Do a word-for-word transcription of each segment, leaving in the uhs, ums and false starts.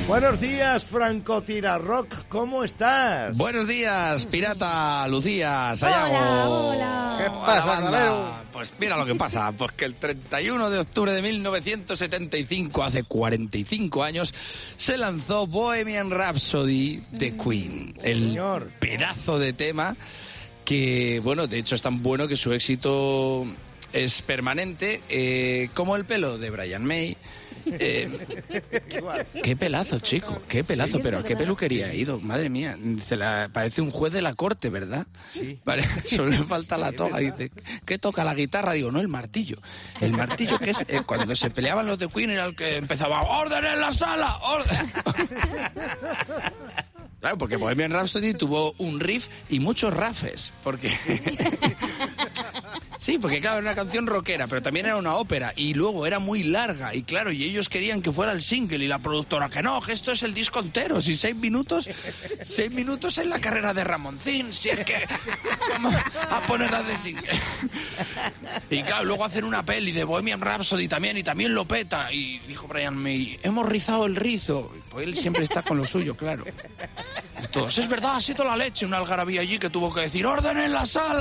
Buenos días, Franco Tirarrock, ¿cómo estás? Buenos días, pirata Lucía, Hola, Sayago. hola. ¿Qué pasa, Clavero? Pues mira lo que pasa, pues que el treinta y uno de octubre de mil novecientos setenta y cinco, hace cuarenta y cinco años, se lanzó Bohemian Rhapsody de Queen. El Señor. pedazo de tema que, bueno, de hecho es tan bueno que su éxito es permanente, eh, como el pelo de Brian May. Eh, qué pelazo, chico, qué pelazo, Sí, pero a qué verdad. peluquería ha ido, madre mía, dice la, parece un juez de la corte, ¿verdad? Sí. Vale, solo le falta la Sí, toga, ¿verdad? dice, ¿qué toca la guitarra? Digo, no, el martillo, el martillo que es, eh, cuando se peleaban los de Queen era el que empezaba, ¡orden en la sala! ¡Orden! Claro, porque Bohemian Rhapsody tuvo un riff y muchos rafes, porque... Sí, porque claro, era una canción rockera, pero también era una ópera, y luego era muy larga, y claro, y ellos querían que fuera el single, y la productora, que no, que esto es el disco entero, si seis minutos, seis minutos en la carrera de Ramoncín, si es que vamos a ponerla de single. Y claro, luego hacen una peli de Bohemian Rhapsody también, y también lo peta, y dijo Brian May, hemos rizado el rizo, pues él siempre está con lo suyo, claro. Y todos, es verdad, ha sido la leche, una algarabía allí que tuvo que decir, ¡orden en la sala!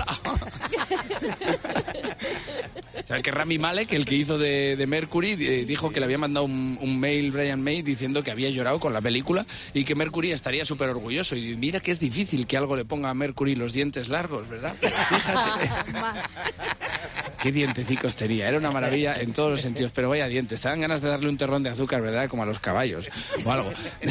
O sea, que Rami Malek, el que hizo de, de Mercury, eh, dijo que le había mandado un, un mail Brian May diciendo que había llorado con la película y que Mercury estaría súper orgulloso. Y mira que es difícil que algo le ponga a Mercury los dientes largos, ¿verdad? Pero fíjate. Más. Qué dientecicos tenía, era una maravilla en todos los sentidos, pero vaya dientes, te dan ganas de darle un terrón de azúcar, ¿verdad? Como a los caballos o algo.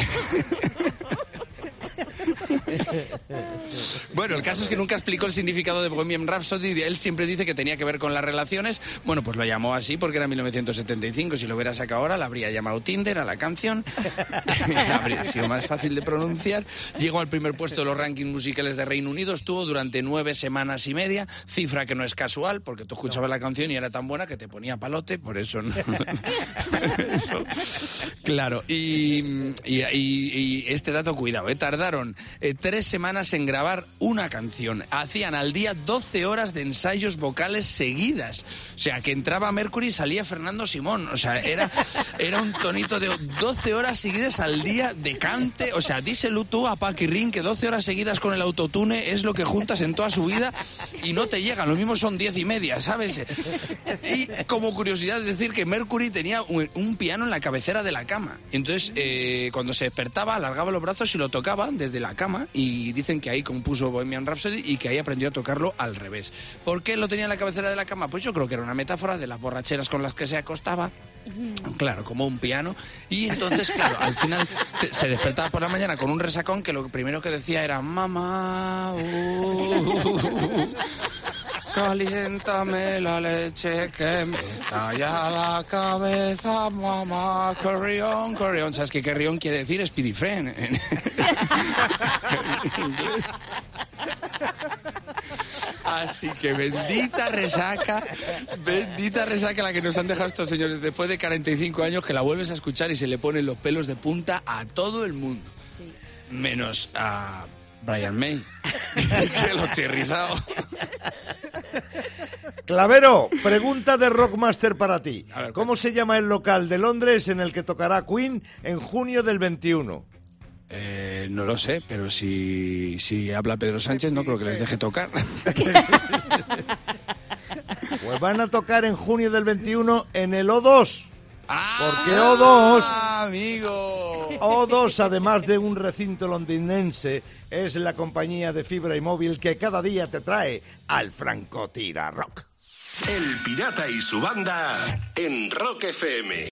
Bueno, el caso es que nunca explicó el significado de Bohemian Rhapsody. Él siempre dice que tenía que ver con las relaciones. Bueno, pues lo llamó así porque era mil novecientos setenta y cinco. Si lo hubiera sacado ahora, la habría llamado Tinder a la canción. Habría sido más fácil de pronunciar. Llegó al primer puesto de los rankings musicales de Reino Unido. Estuvo durante nueve semanas y media. Cifra que no es casual, porque tú escuchabas la canción y era tan buena que te ponía palote. Por eso no. Eso. Claro. Y, y, y, y este dato, cuidado, ¿eh? Tardaron eh, tres semanas en grabar una canción. Hacían al día doce horas de ensayos vocales seguidas. O sea, que entraba Mercury y salía Fernando Simón. O sea, era, era un tonito de doce horas seguidas al día de cante. O sea, díselo tú a Paquirrín que doce horas seguidas con el autotune es lo que juntas en toda su vida y no te llega. Lo mismo son diez y media, ¿sabes? Y como curiosidad decir que Mercury tenía un, un piano en la cabecera de la cama. Entonces, eh, cuando se despertaba, alargaba los brazos y lo tocaba desde la cama, y dicen que ahí compuso Bohemian Rhapsody y que ahí aprendió a tocarlo al revés. ¿Por qué lo tenía en la cabecera de la cama? Pues yo creo que era una metáfora de las borracheras con las que se acostaba. Claro, como un piano. Y entonces, claro, al final te, se despertaba por la mañana con un resacón que lo primero que decía era mamá, uh, caliéntame la leche que me estalla la cabeza, mamá, carry on, carry on. ¿Sabes qué carry on quiere decir? Speedy friend. Así que bendita resaca, bendita resaca la que nos han dejado estos señores después de cuarenta y cinco años, que la vuelves a escuchar y se le ponen los pelos de punta a todo el mundo. Sí. Menos a Brian May, que lo he rizado. Clavero, pregunta de Rockmaster para ti. A ver, ¿Cómo se llama el local de Londres en el que tocará Queen en junio del veintiuno? Eh, no lo sé, pero si, si habla Pedro Sánchez no creo que les deje tocar. Pues van a tocar en junio del veintiuno en el O dos. ¡Ah! Porque O dos... amigo! O dos, además de un recinto londinense, es la compañía de fibra y móvil que cada día te trae al Franco Tirarrock. El Pirata y su banda en Rock F M.